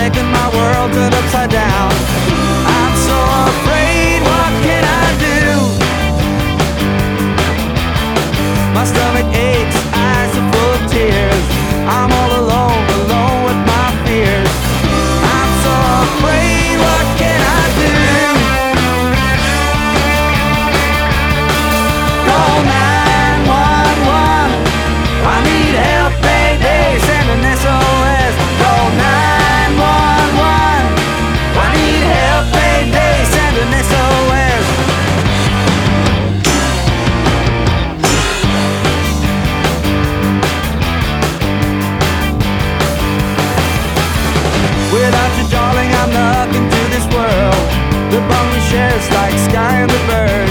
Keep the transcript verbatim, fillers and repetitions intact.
making my world turn upside down. I'm so afraid, what can I do? My stomach aches, eyes are full of tears. I'm all alone, alone with my fears. I'm so afraid, what can I do? Call nine one one, I need help, payday, send an S O S. Call nine one one, I need help, payday, send an S O S. Without you, darling, I'm nothing to this world. The bum shares like sky and the birds.